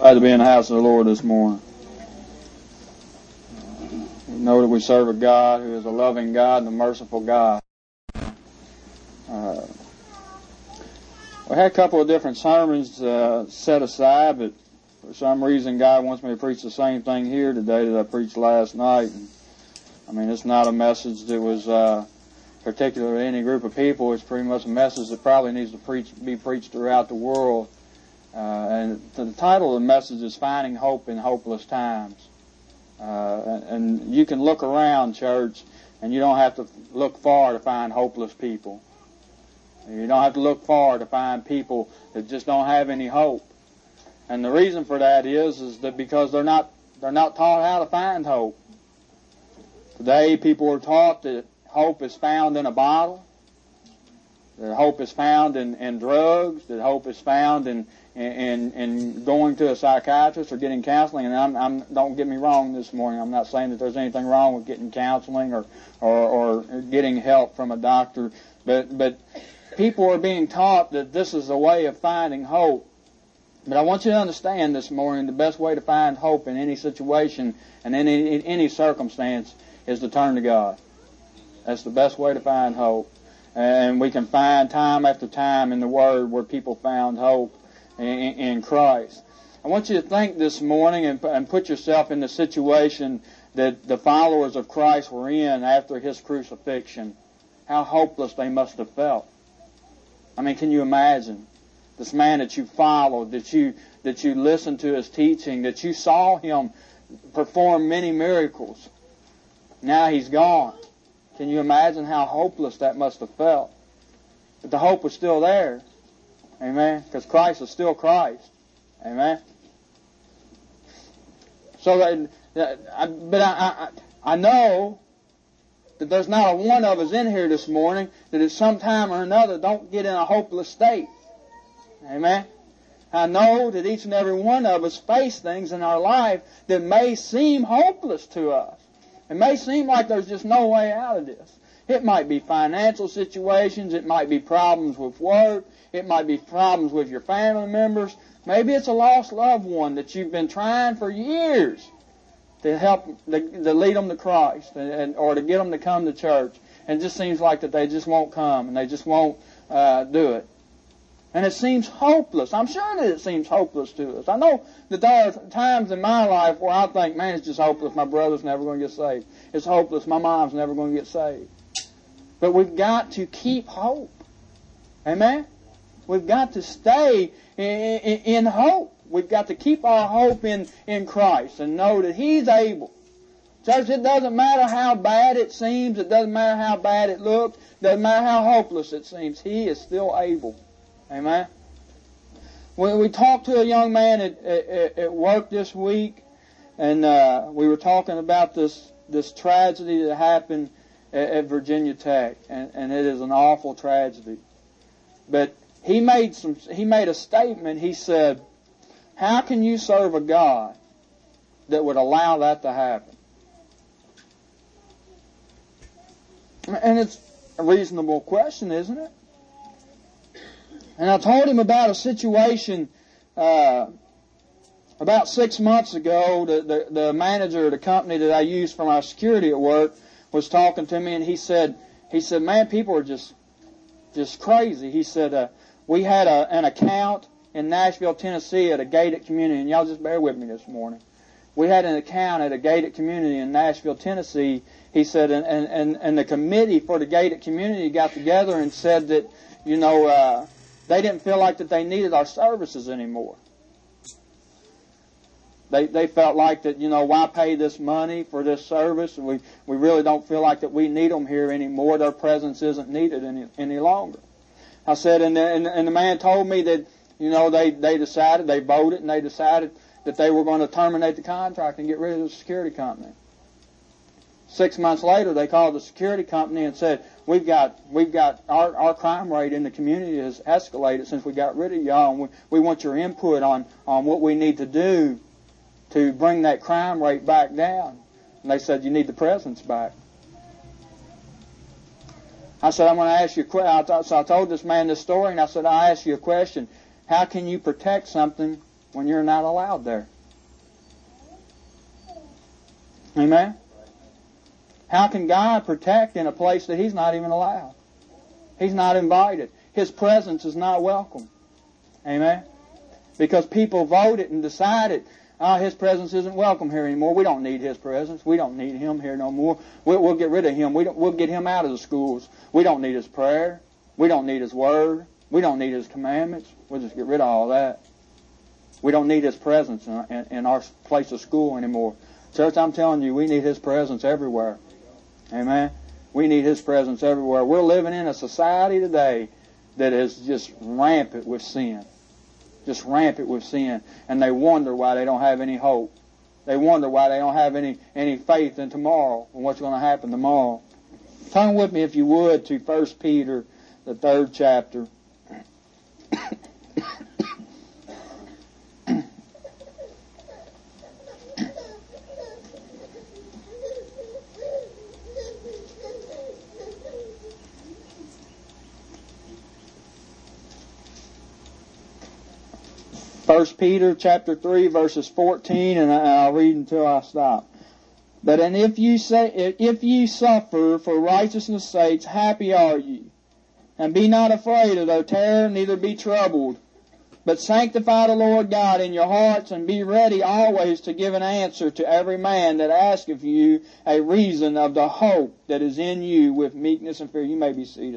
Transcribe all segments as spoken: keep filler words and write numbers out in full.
Glad to be in the house of the Lord this morning. We know that we serve a God who is a loving God and a merciful God. Uh, we had a couple of different sermons uh, set aside, but for some reason God wants me to preach the same thing here today that I preached last night. And, I mean, it's not a message that was uh, particular to any group of people. It's pretty much a message that probably needs to preach, be preached throughout the world. Uh, and the title of the message is Finding Hope in Hopeless Times. Uh, and, and you can look around, church, and you don't have to look far to find hopeless people. You don't have to look far to find people that just don't have any hope. And the reason for that is, is that because they're not, they're not taught how to find hope. Today, people are taught that hope is found in a bottle, that hope is found in, in drugs, that hope is found in In, in going to a psychiatrist or getting counseling. And I'm, I'm, don't get me wrong this morning. I'm not saying that there's anything wrong with getting counseling or, or, or getting help from a doctor. But, but people are being taught that this is a way of finding hope. But I want you to understand this morning the best way to find hope in any situation and in any, in any circumstance is to turn to God. That's the best way to find hope. And we can find time after time in the Word where people found hope In, in Christ. I want you to think this morning and, and put yourself in the situation that the followers of Christ were in after His crucifixion. How hopeless they must have felt. I mean, can you imagine? This man that you followed, that you that you listened to his teaching, that you saw him perform many miracles. Now he's gone. Can you imagine how hopeless that must have felt? But the hope was still there. Amen? Because Christ is still Christ. Amen? So, that, that, I, but I, I, I know that there's not a one of us in here this morning that at some time or another don't get in a hopeless state. Amen? I know that each and every one of us face things in our life that may seem hopeless to us. It may seem like there's just no way out of this. It might be financial situations. It might be problems with work. It might be problems with your family members. Maybe it's a lost loved one that you've been trying for years to help, to, to lead them to Christ and, and, or to get them to come to church. And it just seems like that they just won't come and they just won't uh, do it. And it seems hopeless. I'm sure that it seems hopeless to us. I know that there are times in my life where I think, man, it's just hopeless. My brother's never going to get saved. It's hopeless. My mom's never going to get saved. But we've got to keep hope. Amen? We've got to stay in, in, in hope. We've got to keep our hope in, in Christ and know that He's able. Church, it doesn't matter how bad it seems. It doesn't matter how bad it looks. It doesn't matter how hopeless it seems. He is still able. Amen? When we talked to a young man at, at, at work this week, and uh, we were talking about this, this tragedy that happened at, at Virginia Tech, and, and it is an awful tragedy. But he made some. He made a statement. He said, "How can you serve a God that would allow that to happen?" And it's a reasonable question, isn't it? And I told him about a situation uh, about six months ago. The, the, the manager of the company that I use for my security at work was talking to me, and he said, "He said, man, people are just just crazy." He said, uh, "We had a, an account in Nashville, Tennessee, at a gated community," and y'all just bear with me this morning. We had an account at a gated community in Nashville, Tennessee. He said, and and and the committee for the gated community got together and said that, you know. Uh, They didn't feel like that they needed our services anymore. They they felt like that, you know, why pay this money for this service? We we really don't feel like that we need them here anymore. Their presence isn't needed any any longer. I said, and the, and, and the man told me that, you know, they, they decided, they voted, and they decided that they were going to terminate the contract and get rid of the security company. Six months later, they called the security company and said, we've got, we've got, our, our crime rate in the community has escalated since we got rid of y'all, and we, we want your input on, on what we need to do to bring that crime rate back down. And they said, you need the presence back. I said, I'm going to ask you a question. So I told this man this story, and I said, I'll ask you a question. How can you protect something when you're not allowed there? Amen? How can God protect in a place that He's not even allowed? He's not invited. His presence is not welcome. Amen? Because people voted and decided, oh, His presence isn't welcome here anymore. We don't need His presence. We don't need Him here no more. We'll, we'll get rid of Him. We don't, we'll get Him out of the schools. We don't need His prayer. We don't need His Word. We don't need His commandments. We'll just get rid of all that. We don't need His presence in, in, in our place of school anymore. Church, I'm telling you, we need His presence everywhere. Amen? We need His presence everywhere. We're living in a society today that is just rampant with sin. Just rampant with sin. And they wonder why they don't have any hope. They wonder why they don't have any, any faith in tomorrow and what's going to happen tomorrow. Turn with me, if you would, to First Peter, the third chapter. First Peter chapter three, verses fourteen, and I'll read until I stop. But and if you say, if ye suffer for righteousness' sakes, happy are ye. And be not afraid of their terror, neither be troubled. But sanctify the Lord God in your hearts, and be ready always to give an answer to every man that asketh you a reason of the hope that is in you with meekness and fear. You may be seated.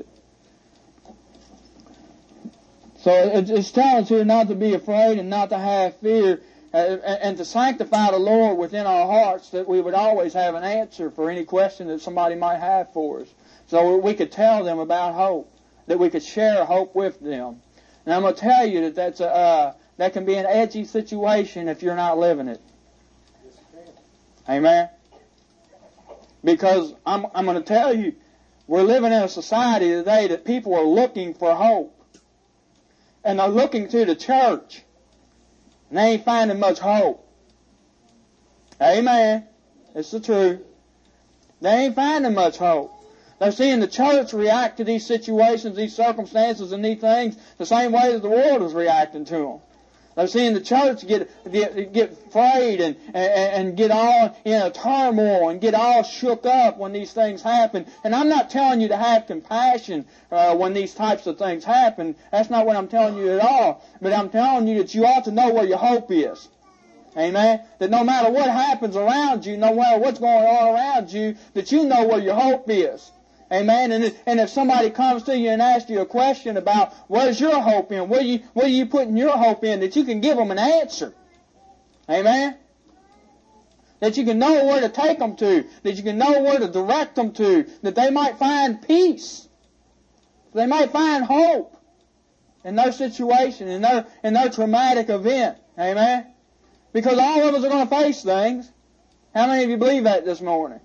So it's telling us here not to be afraid and not to have fear, uh, and to sanctify the Lord within our hearts, that we would always have an answer for any question that somebody might have for us. So we could tell them about hope, that we could share hope with them. And I'm going to tell you that that's a, uh, that can be an edgy situation if you're not living it. Amen? Because I'm, I'm going to tell you, we're living in a society today that people are looking for hope. And they're looking to the church. And they ain't finding much hope. Amen. It's the truth. They ain't finding much hope. They're seeing the church react to these situations, these circumstances, and these things the same way that the world is reacting to them. They're seeing the church get get, get afraid and, and, and get all in a turmoil and get all shook up when these things happen. And I'm not telling you to have compassion uh, when these types of things happen. That's not what I'm telling you at all. But I'm telling you that you ought to know where your hope is. Amen? That no matter what happens around you, no matter what's going on around you, that you know where your hope is. Amen. And if, and if somebody comes to you and asks you a question about where's your hope in, where you where are you putting your hope in, that you can give them an answer. Amen. That you can know where to take them to, that you can know where to direct them to, that they might find peace, they might find hope in their situation, in their in their traumatic event. Amen. Because all of us are going to face things. How many of you believe that this morning?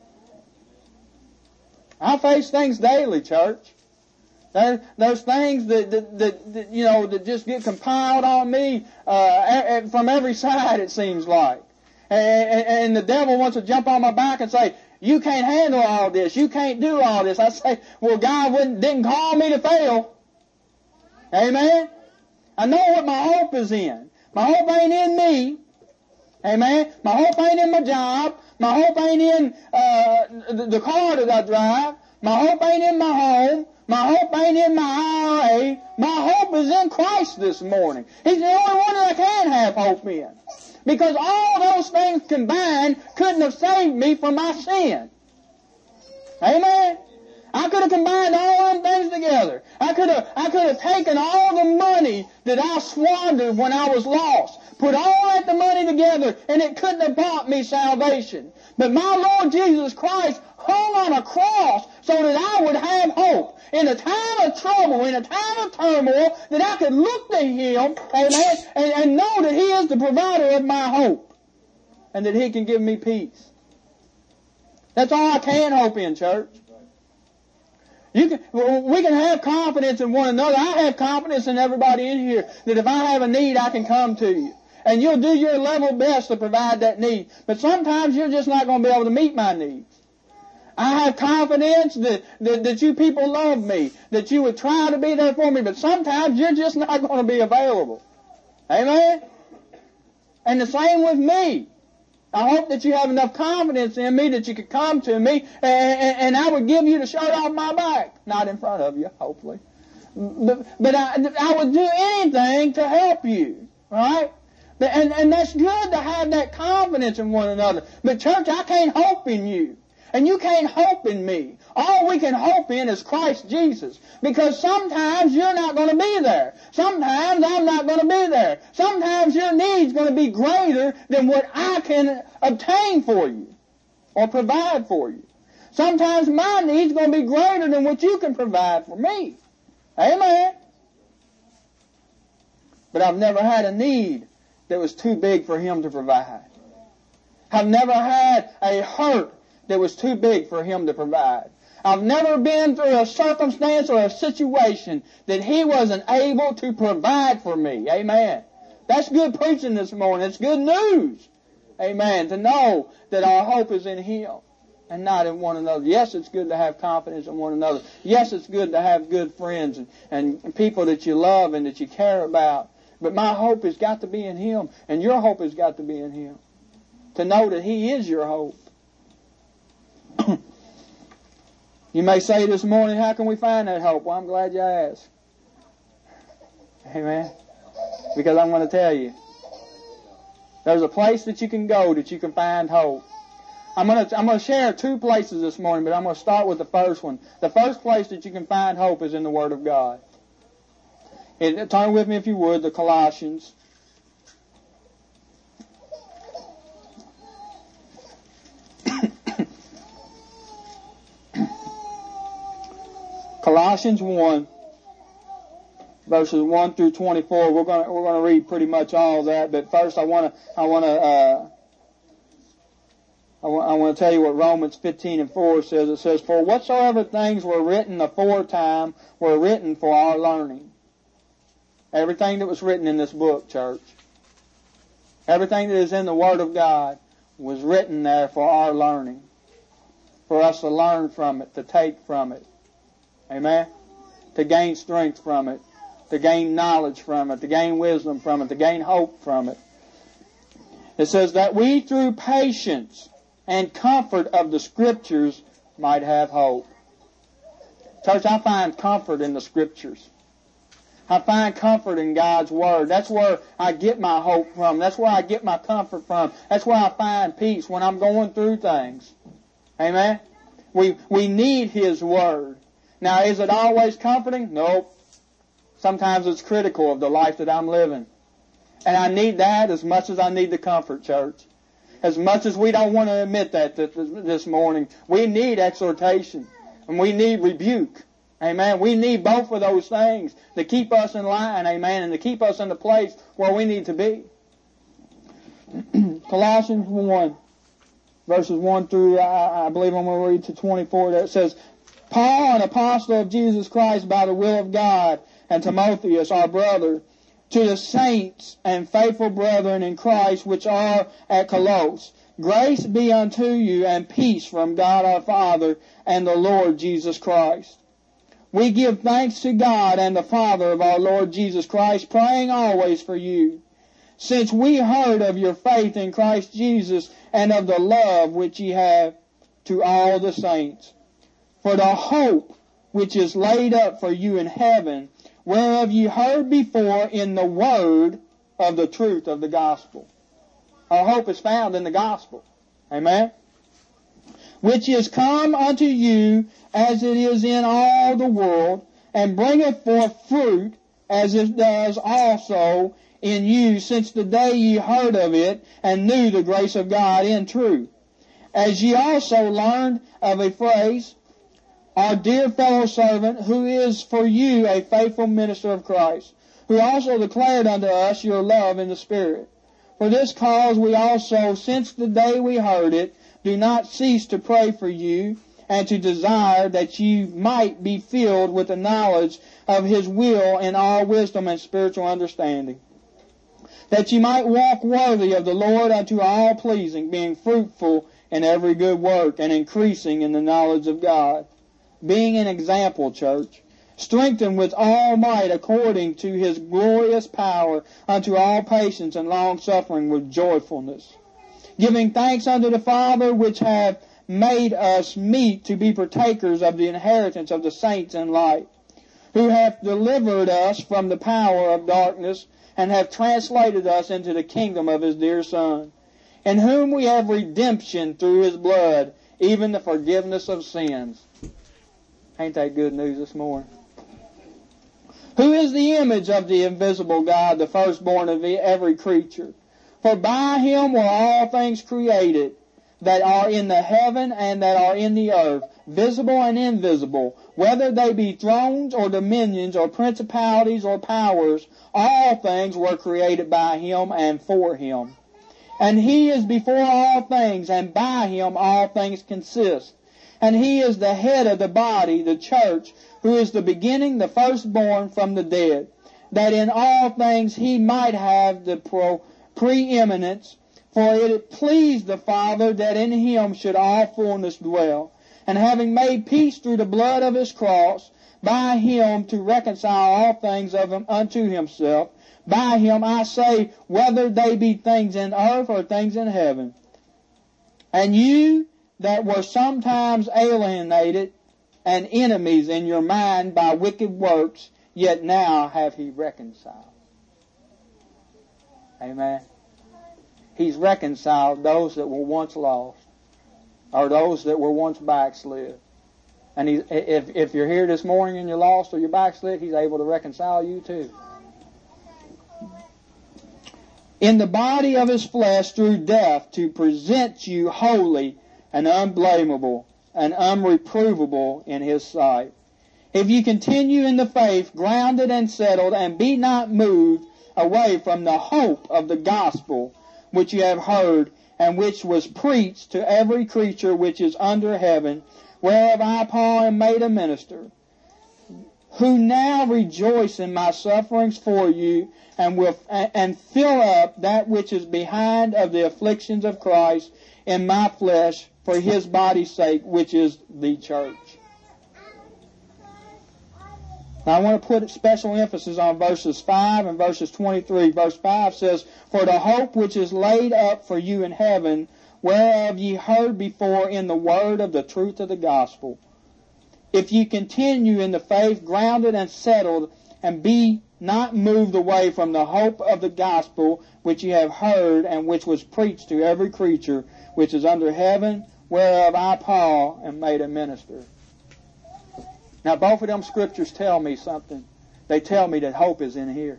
I face things daily, church. There, there's things that, that, that, that, you know, that just get compiled on me uh, from every side, it seems like. And, and the devil wants to jump on my back and say, you can't handle all this. You can't do all this. I say, well, God wouldn't, didn't call me to fail. Amen? I know what my hope is in. My hope ain't in me. Amen? My hope ain't in my job. My hope ain't in uh, the, the car that I drive. My hope ain't in my home. My hope ain't in my I R A. My hope is in Christ this morning. He's the only one that I can have hope in. Because all those things combined couldn't have saved me from my sin. Amen? I could have combined all them things together. I could have, I could have taken all the money that I squandered when I was lost, put all that the money together, and it couldn't have bought me salvation. But my Lord Jesus Christ hung on a cross so that I would have hope. In a time of trouble, in a time of turmoil, that I could look to Him, amen, and, and know that He is the provider of my hope. And that He can give me peace. That's all I can hope in, church. You can, we can have confidence in one another. I have confidence in everybody in here that if I have a need, I can come to you. And you'll do your level best to provide that need. But sometimes you're just not going to be able to meet my needs. I have confidence that, that, that you people love me, that you would try to be there for me, but sometimes you're just not going to be available. Amen? And the same with me. I hope that you have enough confidence in me that you could come to me and, and, and I would give you the shirt off my back. Not in front of you, hopefully. But, but I, I would do anything to help you. Right? But, and, and that's good to have that confidence in one another. But church, I can't hope in you. And you can't hope in me. All we can hope in is Christ Jesus. Because sometimes you're not going to be there. Sometimes I'm not going to be there. Sometimes your need's going to be greater than what I can obtain for you or provide for you. Sometimes my need's going to be greater than what you can provide for me. Amen. But I've never had a need that was too big for Him to provide. I've never had a hurt that was too big for Him to provide. I've never been through a circumstance or a situation that He wasn't able to provide for me. Amen. That's good preaching this morning. It's good news. Amen. To know that our hope is in Him and not in one another. Yes, it's good to have confidence in one another. Yes, it's good to have good friends and, and people that you love and that you care about. But my hope has got to be in Him, and your hope has got to be in Him. To know that He is your hope. You may say this morning, how can we find that hope? Well, I'm glad you asked. Amen. Because I'm going to tell you. There's a place that you can go that you can find hope. I'm going to, I'm going to share two places this morning, but I'm going to start with the first one. The first place that you can find hope is in the Word of God. And turn with me, if you would, to Colossians. Colossians one, verses one through twenty-four. We're going to, we're going to read pretty much all of that, but first I want to I want to uh, I want, I want to tell you what Romans fifteen and four says. It says, "For whatsoever things were written aforetime were written for our learning." Everything that was written in this book, church, everything that is in the Word of God was written there for our learning, for us to learn from it, to take from it. Amen? To gain strength from it, to gain knowledge from it, to gain wisdom from it, to gain hope from it. It says that we through patience and comfort of the Scriptures might have hope. Church, I find comfort in the Scriptures. I find comfort in God's Word. That's where I get my hope from. That's where I get my comfort from. That's where I find peace when I'm going through things. Amen? We, we need His Word. Now, is it always comforting? Nope. Sometimes it's critical of the life that I'm living. And I need that as much as I need the comfort, church. As much as we don't want to admit that this morning, we need exhortation. And we need rebuke. Amen. We need both of those things to keep us in line, amen, and to keep us in the place where we need to be. Colossians one, verses one through, I, I believe I'm going to read to twenty-four, that says, "Paul, an apostle of Jesus Christ by the will of God, and Timotheus, our brother, to the saints and faithful brethren in Christ which are at Colossus, grace be unto you and peace from God our Father and the Lord Jesus Christ. We give thanks to God and the Father of our Lord Jesus Christ, praying always for you, since we heard of your faith in Christ Jesus and of the love which ye have to all the saints, for the hope which is laid up for you in heaven, whereof ye heard before in the word of the truth of the gospel." Our hope is found in the gospel. Amen? "Which is come unto you as it is in all the world, and bringeth forth fruit, as it does also in you, since the day ye heard of it, and knew the grace of God in truth. As ye also learned of a phrase, our dear fellow servant, who is for you a faithful minister of Christ, who also declared unto us your love in the Spirit. For this cause we also, since the day we heard it, do not cease to pray for you, and to desire that ye might be filled with the knowledge of His will in all wisdom and spiritual understanding, that ye might walk worthy of the Lord unto all pleasing, being fruitful in every good work, and increasing in the knowledge of God, being an example, church, strengthened with all might according to his glorious power unto all patience and long-suffering with joyfulness, giving thanks unto the Father which hath made us meet to be partakers of the inheritance of the saints in light, who hath delivered us from the power of darkness and hath translated us into the kingdom of his dear Son, in whom we have redemption through his blood, even the forgiveness of sins. Ain't that good news this morning? Who is the image of the invisible God, the firstborn of every creature? For by him were all things created, that are in the heaven and that are in the earth, visible and invisible, whether they be thrones or dominions or principalities or powers, all things were created by him and for him. And he is before all things, and by him all things consist. And he is the head of the body, the church, who is the beginning, the firstborn from the dead, that in all things he might have the pro- preeminence. For it pleased the Father that in him should all fullness dwell, and having made peace through the blood of his cross, by him to reconcile all things of him unto himself. By him, I say, whether they be things in earth or things in heaven. And you that were sometimes alienated and enemies in your mind by wicked works, yet now have he reconciled. Amen. He's reconciled those that were once lost, or those that were once backslid. And he, if, if you're here this morning and you're lost or you're backslid, he's able to reconcile you too. In the body of his flesh through death, to present you holy and unblameable and unreprovable in his sight. If you continue in the faith, grounded and settled, and be not moved away from the hope of the gospel which you have heard, and which was preached to every creature which is under heaven, whereof I, Paul, am made a minister, who now rejoice in my sufferings for you, and will and fill up that which is behind of the afflictions of Christ in my flesh for his body's sake, which is the church. Now I want to put special emphasis on verses five and verses twenty-three. Verse five says, For the hope which is laid up for you in heaven, whereof ye heard before in the word of the truth of the gospel. If ye continue in the faith, grounded and settled, and be not moved away from the hope of the gospel which ye have heard, and which was preached to every creature which is under heaven, whereof I, Paul, am made a minister. Now, both of them scriptures tell me something. They tell me that hope is in here.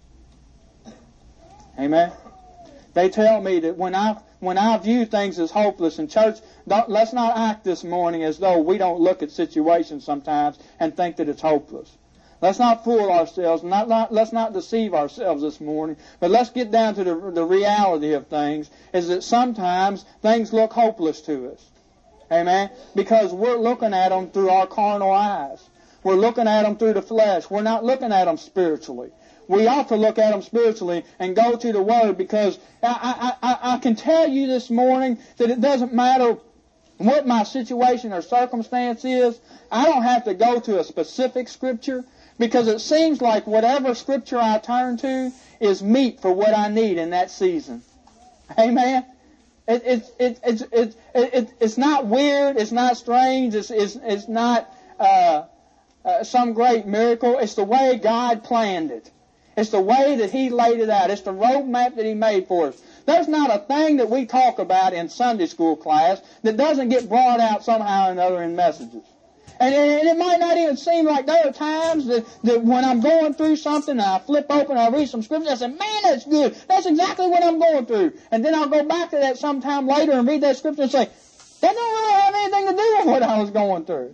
Amen? They tell me that when I when I view things as hopeless in church, don't, let's not act this morning as though we don't look at situations sometimes and think that it's hopeless. Let's not fool ourselves. Not, not, let's not deceive ourselves this morning. But let's get down to the, the reality of things, is that sometimes things look hopeless to us. Amen? Because we're looking at them through our carnal eyes. We're looking at them through the flesh. We're not looking at them spiritually. We ought to look at them spiritually and go to the Word, because I, I, I, I can tell you this morning that it doesn't matter what my situation or circumstance is. I don't have to go to a specific Scripture, because it seems like whatever Scripture I turn to is meat for what I need in that season. Amen? It, it, it, it, it, it, it, it's not weird. It's not strange. It's, it's, it's not uh, uh, some great miracle. It's the way God planned it. It's the way that He laid it out. It's the roadmap that He made for us. There's not a thing that we talk about in Sunday school class that doesn't get brought out somehow or another in messages. And, and it might not even seem like there are times that, that when I'm going through something and I flip open and I read some scripture, I say, man, that's good. That's exactly what I'm going through. And then I'll go back to that sometime later and read that scripture and say, that don't really have anything to do with what I was going through.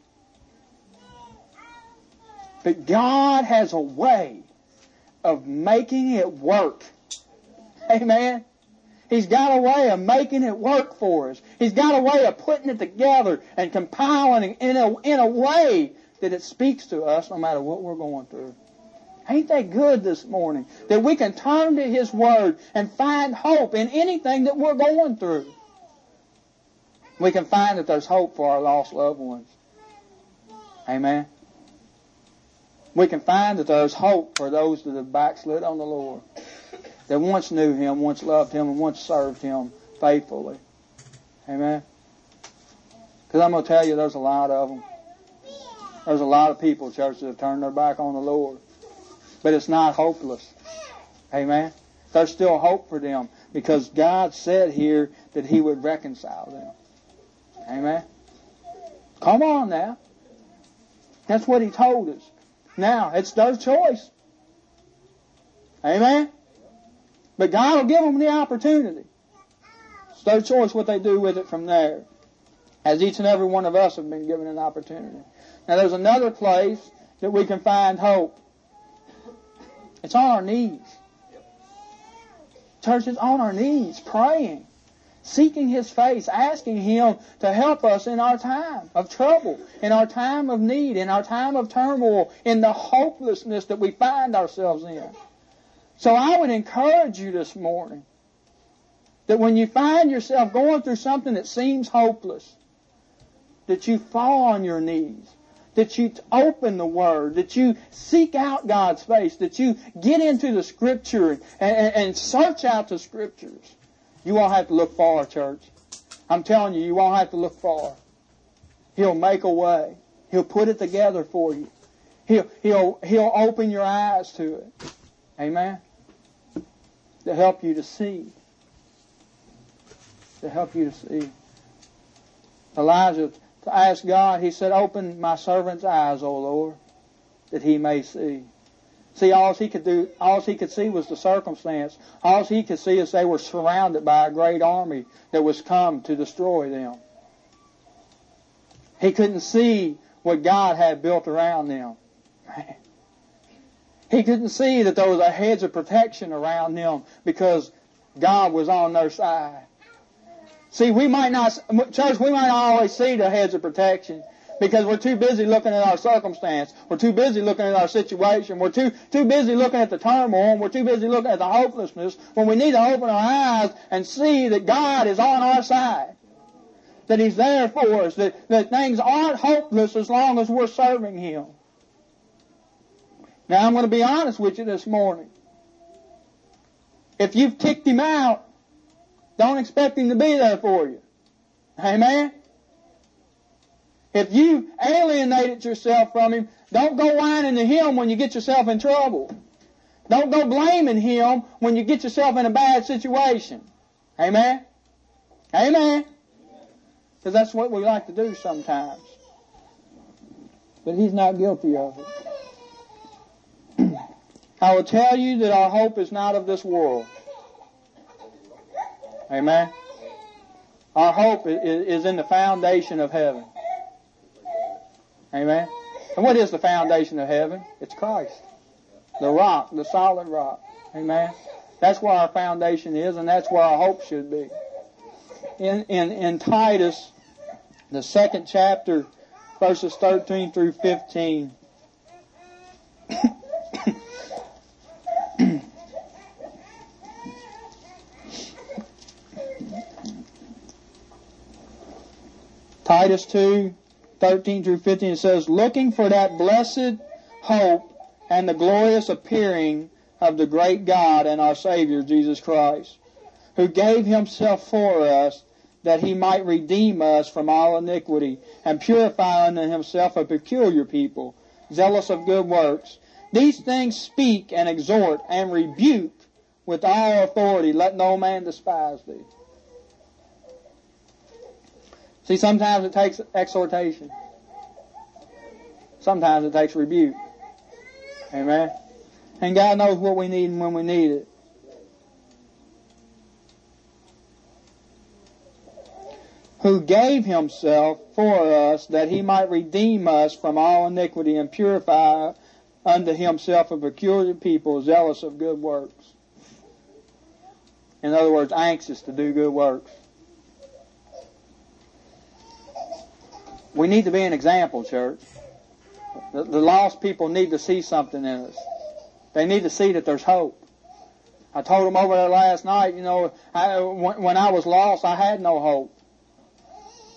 But God has a way of making it work. Amen? He's got a way of making it work for us. He's got a way of putting it together and compiling it in a, in a way that it speaks to us no matter what we're going through. Ain't that good this morning? That we can turn to His Word and find hope in anything that we're going through. We can find that there's hope for our lost loved ones. Amen? we can find that there's hope for those that have backslid on the Lord, that once knew Him, once loved Him, and once served Him faithfully. Amen? Because I'm going to tell you, there's a lot of them. There's a lot of people, church, that have turned their back on the Lord. But it's not hopeless. Amen? There's still hope for them, because God said here that He would reconcile them. Amen? Come on now. That's what He told us. Now, it's their choice. Amen? But God will give them the opportunity. It's their choice what they do with it from there. As each and every one of us have been given an opportunity. Now, there's another place that we can find hope. It's on our knees. Church, it's on our knees, praying, seeking His face, asking Him to help us in our time of trouble, in our time of need, in our time of turmoil, in the hopelessness that we find ourselves in. So I would encourage you this morning that when you find yourself going through something that seems hopeless, that you fall on your knees, that you open the Word, that you seek out God's face, that you get into the Scripture and, and, and search out the Scriptures. You won't have to look far, church. I'm telling you, you won't have to look far. He'll make a way. He'll put it together for you. He'll, he'll, he'll open your eyes to it. Amen? To help you to see. To help you to see. Elijah, to ask God, he said, open my servant's eyes, O Lord, that he may see. See, all he could do, all he could see was the circumstance. All he could see is they were surrounded by a great army that was come to destroy them. He couldn't see what God had built around them. He couldn't see that there was a hedge of protection around them because God was on their side. See, we might not, church, we might not always see the hedge of protection because we're too busy looking at our circumstance. We're too busy looking at our situation. We're too, too busy looking at the turmoil. We're too busy looking at the hopelessness when we need to open our eyes and see that God is on our side. That He's there for us. That, that things aren't hopeless as long as we're serving Him. Now, I'm going to be honest with you this morning. If you've kicked Him out, don't expect Him to be there for you. Amen? If you alienated yourself from Him, don't go whining to Him when you get yourself in trouble. Don't go blaming Him when you get yourself in a bad situation. Amen? Amen? Because that's what we like to do sometimes. But He's not guilty of it. I will tell you that our hope is not of this world. Amen? Our hope is in the foundation of heaven. Amen? And what is the foundation of heaven? It's Christ. The rock, the solid rock. Amen? That's where our foundation is, and that's where our hope should be. In, in, in Titus, the second chapter, verses thirteen through fifteen. Titus two, thirteen through fifteen, it says, looking for that blessed hope and the glorious appearing of the great God and our Savior, Jesus Christ, who gave Himself for us, that He might redeem us from all iniquity, and purify unto Himself a peculiar people, zealous of good works. These things speak and exhort and rebuke with all authority. Let no man despise thee. See, sometimes it takes exhortation. Sometimes it takes rebuke. Amen? And God knows what we need and when we need it. Who gave Himself for us that He might redeem us from all iniquity and purify unto Himself a peculiar people, zealous of good works. In other words, anxious to do good works. We need to be an example, church. The, the lost people need to see something in us. They need to see that there's hope. I told them over there last night, you know, I, when, when I was lost, I had no hope.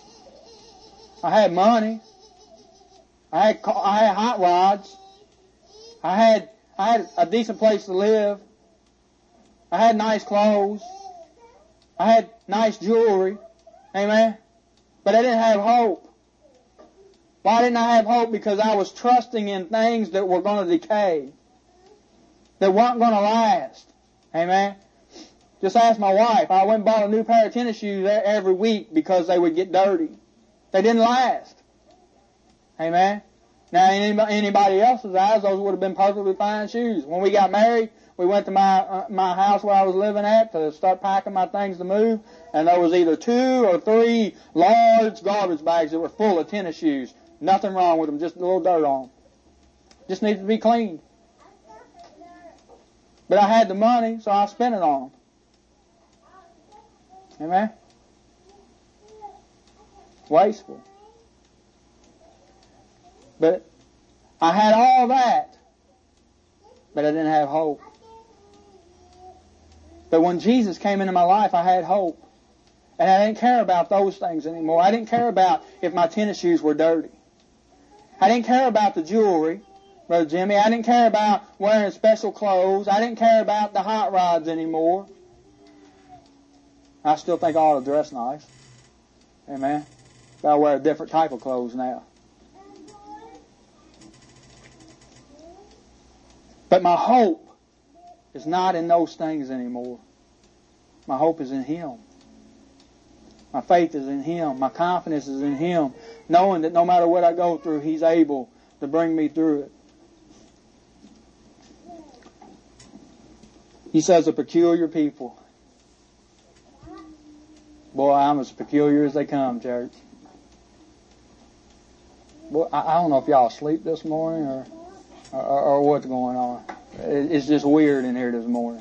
I had money. I had, I had hot rods. I had, I had a decent place to live. I had nice clothes. I had nice jewelry. Amen. But I didn't have hope. Why didn't I have hope? Because I was trusting in things that were going to decay, that weren't going to last. Amen. Just ask my wife. I went and bought a new pair of tennis shoes every week because they would get dirty. They didn't last. Amen. Now, in anybody else's eyes, those would have been perfectly fine shoes. When we got married, we went to my uh, my house where I was living at to start packing my things to move, and there was either two or three large garbage bags that were full of tennis shoes. Nothing wrong with them, just a little dirt on them. Just needed to be cleaned. But I had the money, so I spent it on them. Amen? Wasteful. But I had all that, but I didn't have hope. But when Jesus came into my life, I had hope. And I didn't care about those things anymore. I didn't care about if my tennis shoes were dirty. I didn't care about the jewelry, Brother Jimmy. I didn't care about wearing special clothes. I didn't care about the hot rods anymore. I still think I ought to dress nice. Amen. But I wear a different type of clothes now. But my hope is not in those things anymore. My hope is in Him. My faith is in Him. My confidence is in Him, knowing that no matter what I go through, He's able to bring me through it. He says, a peculiar people. Boy, I'm as peculiar as they come, church. Boy, I, I don't know if y'all asleep this morning or, or, or what's going on. It, it's just weird in here this morning.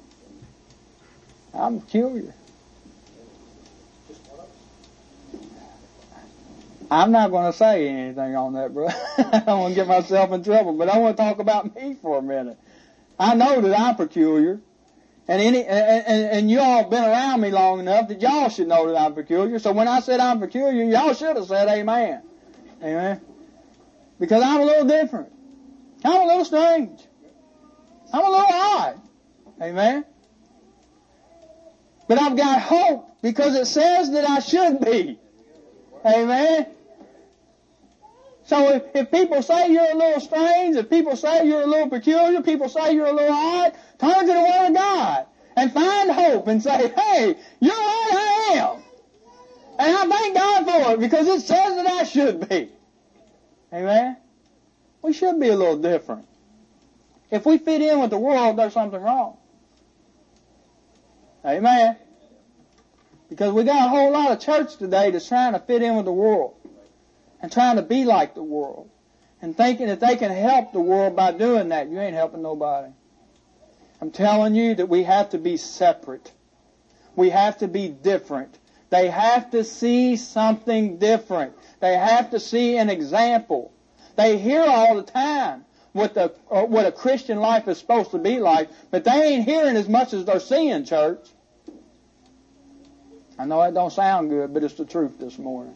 I'm peculiar. I'm not going to say anything on that, bro. I don't want to get myself in trouble, but I want to talk about me for a minute. I know that I'm peculiar, and any and, and, and you all been around me long enough that y'all should know that I'm peculiar. So when I said I'm peculiar, y'all should have said amen. Amen. Because I'm a little different. I'm a little strange. I'm a little odd. Amen. But I've got hope because it says that I should be. Amen. So if, if people say you're a little strange, if people say you're a little peculiar, people say you're a little odd, turn to the Word of God and find hope and say, hey, you're right, I am. And I thank God for it because it says that I should be. Amen. We should be a little different. If we fit in with the world, there's something wrong. Amen. Because we got a whole lot of church today that's trying to fit in with the world and trying to be like the world and thinking that they can help the world by doing that. You ain't helping nobody. I'm telling you that we have to be separate. We have to be different. They have to see something different. They have to see an example. They hear all the time what the uh, what a Christian life is supposed to be like, but they ain't hearing as much as they're seeing, church. I know that don't sound good, but it's the truth this morning.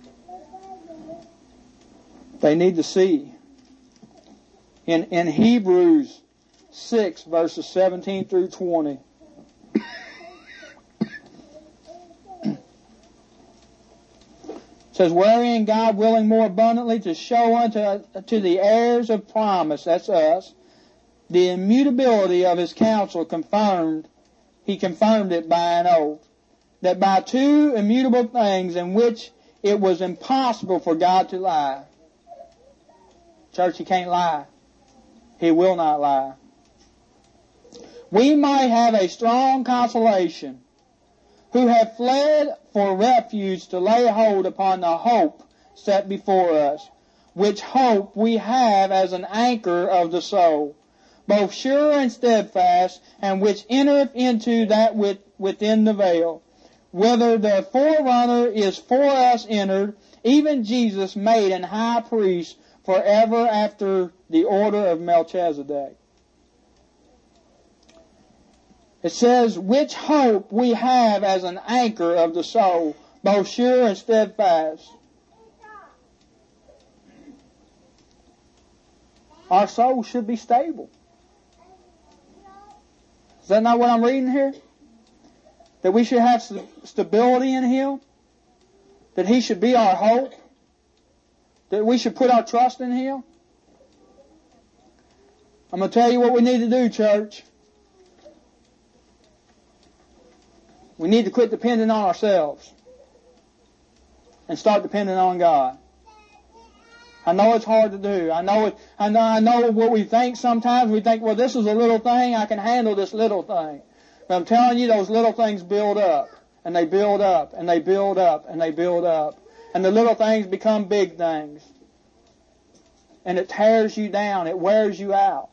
They need to see. In in Hebrews six, verses seventeen through twenty, it says, wherein God willing more abundantly to show unto to the heirs of promise, that's us, the immutability of His counsel confirmed, He confirmed it by an oath, that by two immutable things in which it was impossible for God to lie. Church, He can't lie. He will not lie. We might have a strong consolation, who have fled for refuge to lay hold upon the hope set before us, which hope we have as an anchor of the soul, both sure and steadfast, and which entereth into that with, within the veil, whither the forerunner is for us entered, even Jesus made an high priest forever after the order of Melchizedek. It says, which hope we have as an anchor of the soul, both sure and steadfast. our soul should be stable. Is that not what I'm reading here? That we should have st- stability in Him? That He should be our hope? That we should put our trust in Him? I'm going to tell you what we need to do, church. We need to quit depending on ourselves and start depending on God. I know it's hard to do. I know it. I know. I know what we think sometimes. We think, well, this is a little thing. I can handle this little thing. But I'm telling you, those little things build up, and they build up, and they build up, and they build up, and the little things become big things, and it tears you down. It wears you out.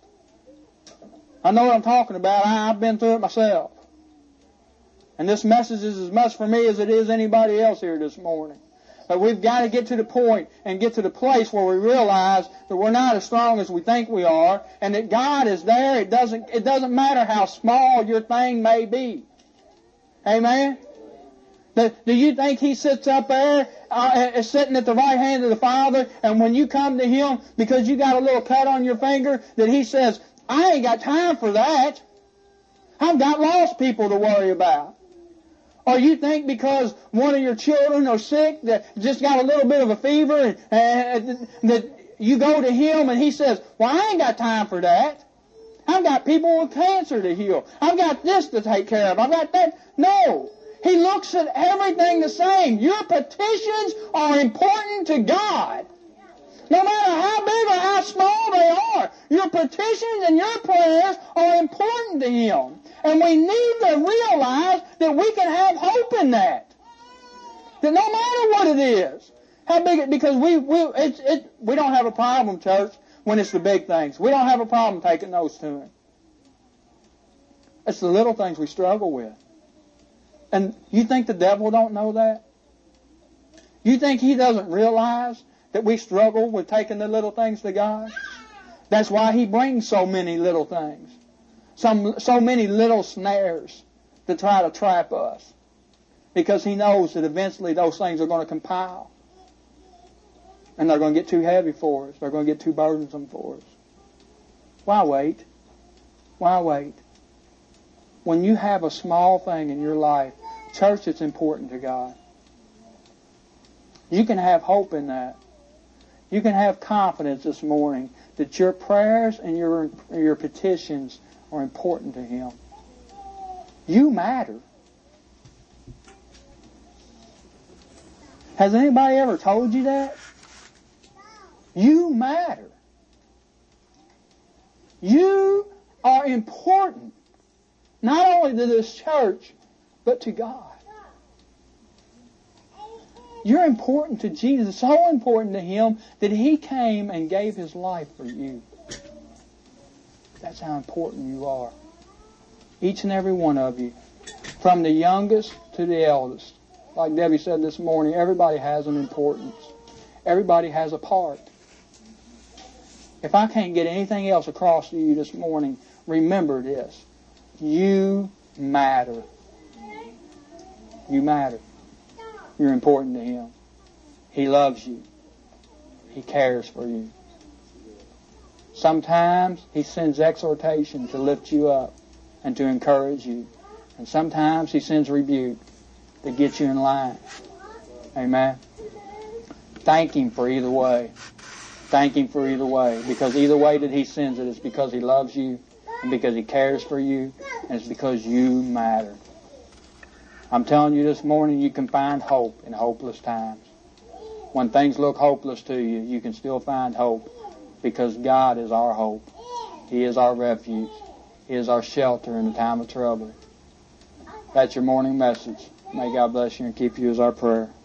I know what I'm talking about. I, I've been through it myself. And this message is as much for me as it is anybody else here this morning. But we've got to get to the point and get to the place where we realize that we're not as strong as we think we are, and that God is there. It doesn't, it doesn't matter how small your thing may be. Amen? Do you think He sits up there, uh, sitting at the right hand of the Father, and when you come to Him because you got a little cut on your finger, that He says, I ain't got time for that. I've got lost people to worry about. Or you think because one of your children are sick, that just got a little bit of a fever, and, and that you go to Him and He says, well, I ain't got time for that. I've got people with cancer to heal. I've got this to take care of. I've got that. No. He looks at everything the same. Your petitions are important to God. No matter how big or how small they are, your petitions and your prayers are important to Him. And we need to realize that we can have hope in that. That no matter what it is, how big it, because we we it's it we don't have a problem, church, when it's the big things. We don't have a problem taking those to Him. It's the little things we struggle with. And you think the devil don't know that? You think he doesn't realize that we struggle with taking the little things to God? That's why He brings so many little things. Some, so many little snares to try to trap us. Because He knows that eventually those things are going to compile. And they're going to get too heavy for us. They're going to get too burdensome for us. Why wait? Why wait? When you have a small thing in your life, church, it's important to God. You can have hope in that. You can have confidence this morning that your prayers and your, your petitions are important to Him. You matter. Has anybody ever told you that? You matter. You are important. Not only to this church, but to God. You're important to Jesus, so important to Him that He came and gave His life for you. That's how important you are. Each and every one of you. From the youngest to the eldest. Like Debbie said this morning, everybody has an importance. Everybody has a part. If I can't get anything else across to you this morning, remember this. You matter. You matter. You're important to Him. He loves you. He cares for you. Sometimes He sends exhortation to lift you up and to encourage you. And sometimes He sends rebuke to get you in line. Amen. Thank Him for either way. Thank Him for either way. Because either way that He sends it, it's because He loves you, and because He cares for you, and it's because you matter. I'm telling you this morning, you can find hope in hopeless times. When things look hopeless to you, you can still find hope, because God is our hope. He is our refuge. He is our shelter in the time of trouble. That's your morning message. May God bless you and keep you, is our prayer.